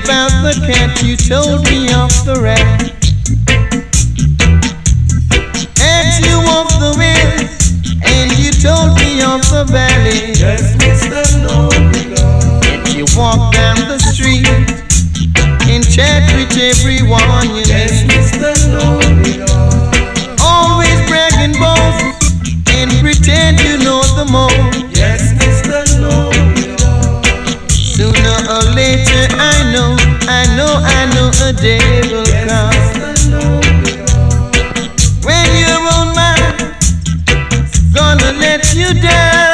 about the cat, you told me of the rat. Asked you of the hills, and you told me of the valley. Yes, Mr. Lonely God. And you walk down the street and chat with everyone you Yes, meet. Mr. Lonely God. Always bragging both and pretend you know the most. Yes, Mr. Lonely God. Sooner or later I know a day will Yes, come Mr. Lonely God. when your own mind gonna let you down.